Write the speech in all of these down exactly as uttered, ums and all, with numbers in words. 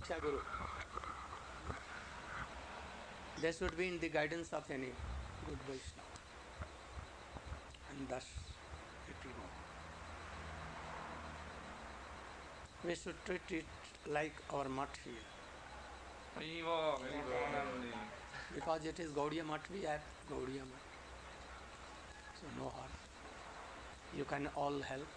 Diksha Guru. They should be in the guidance of any good Vaishnava. And thus it will go. We should treat it like our mutt here. Because it is Gaudiya Mutt, we have Gaudiya Mutt. So no harm. You can all help.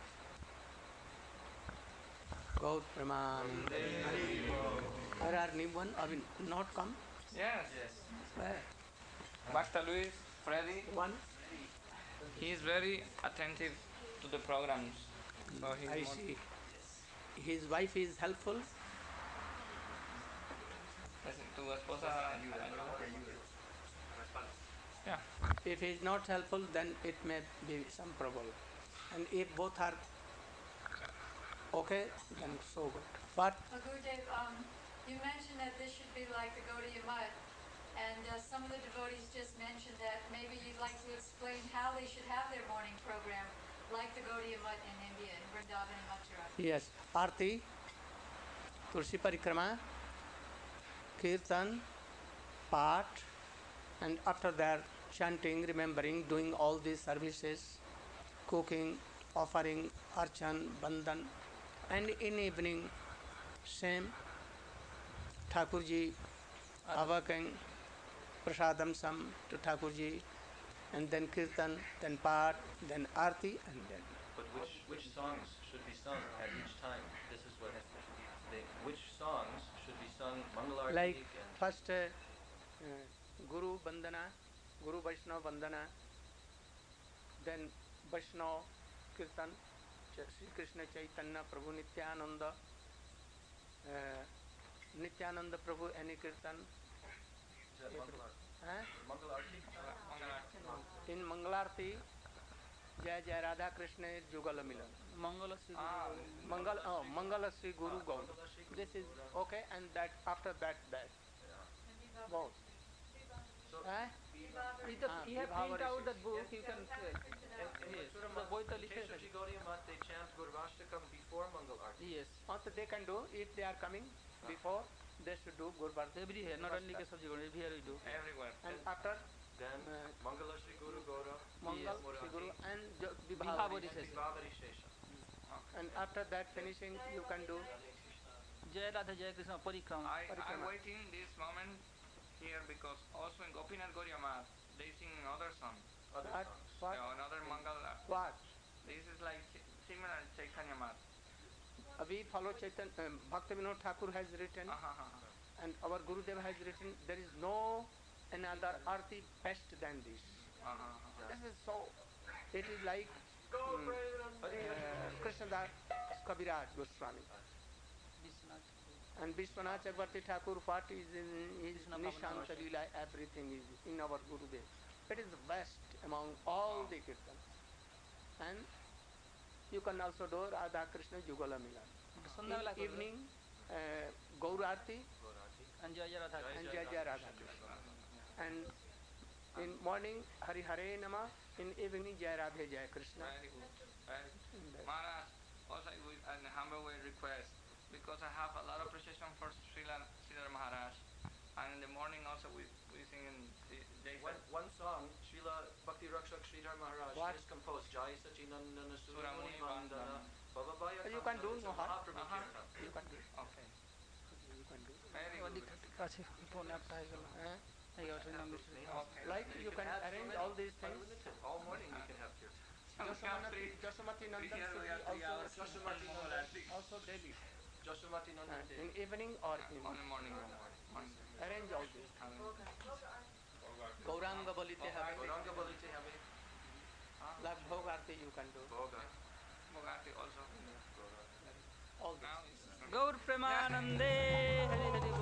Gaur Praman. Where are Nibban? Have not come? Yes. Yes. Where? Bhakta Luis, Freddy. One. He is very attentive to the programs. So he I see. His wife is helpful. Tu esposa Yeah. If he is not helpful, then it may be some problem. And if both are okay, then so good. But Well, Gurudev, um, you mentioned that this should be like the Gaudiya Mutt, and uh, some of the devotees just mentioned that maybe you'd like to explain how they should have their morning program, like the Gaudiya Mutt in India, in Vrindavan and Mathura. Yes, Aarti, Tulsi Parikrama, Kirtan, Path, and after that chanting, remembering, doing all these services, cooking, offering, archan, bandhan, and in evening, same, Thakurji, avaking, prasadam sam to Thakurji, and then Kirtan, then Path, then Aarti, and then. But which, which songs should be sung at each time? This is what they, which songs should be sung Mangalarti? Like and first uh, uh, Guru Bandana, Guru Vaishnava Vandana, then Vaishnava Kirtan, Sri Krishna Chaitanya Prabhu Nityananda, uh, Nityananda Prabhu any Kirtan. Is that Mangalarti? Huh? Mangalarti? In Mangalarti, Jai Jai Radha Krishna Jugala Milan. Mangala Sri Ah, Mangal, oh, Mangala Sri Guru Gaur. This is okay, and that after that that. Both. So, Huh? It the, Ah, you have Vibhav print out Rishi. that book, you can and, yes. and The Mathura boy the Math, likhe Keshavji Gaudiya Math, they chant Gurvashtakam before Mangalarti. Yes. Also they can do, if they are coming before, they should do Gurvar. Everywhere, not only Keshavji Gaudiya, everywhere we do. Everywhere. And after Then uh, Mangala Shri Guru Gaura, Mangal, Yes, Shri Guru and Jo- Vibhav Vibhav Rishi. Rishi. Vibhavari Shesha. And after that finishing, you can do. Jai Radha Jai Krishna Parikrama. I, I'm Parikrama. waiting this moment here because also in Gopinath Gaudiya Math, they sing another song. Other What? songs. What? Yeah, another Mangala. What? This is like ch- similar Chaitanya Math. Uh, we follow Chaitanya. Um, Bhakti Vinod Thakur has written, Uh-huh, uh-huh. and our Gurudev has written. There is no another arti best than this. Uh-huh, uh-huh. This is so. It is like um, uh, Krishnadas Kaviraj Goswami and Vishwanath Chakravarti Thakur. What is in his Nishanta Leela, everything is in our Gurudev. It is the best among all the kirtan. And you can also do Radha Krishna Jugala Milan. In evening, uh, Gaur Aarti And Jai Jai Radha. and Jai Jai Radha Krishna. And in morning, Hari Hare Nama. In evening, Jai Radhe Jai Krishna. Very good. Very good. And that- Maharaj, also I will, an humble way request, because I have a lot of appreciation for Srila Sridhar Maharaj, and in the morning also we, we sing in the day. One, one song, Srila Bhakti Rakshak Sridhar Maharaj What? has composed Jai Sachinandana Suramuni Suramuni Vandana Vandana. Bhavabhaya You can do, It's no a harm. Mahaprabhu Uh-huh. Kirtan. You can do. Okay. You can do. Very good. কাছে phone একটা হয়ে গেল Huh? এই ওটার নাম দিচ্ছি Okay. Like you can have arrange so all many- these things. unlimited. All morning you can have kirtan. Joshamati, Joshamati Nandan Here we are should three be hours. also, Joshamati Nandan. also daily. Joshamati Uh, Nandan in Devi. evening or in On the morning. morning. arrange all this. Hallelujah. Gauranga Balite have Gauranga Balite Have like Bhog Aarti you can do. Bhoga. Bhagati also. All this. Now it's Gour প্রেমানন্দে হরি হরি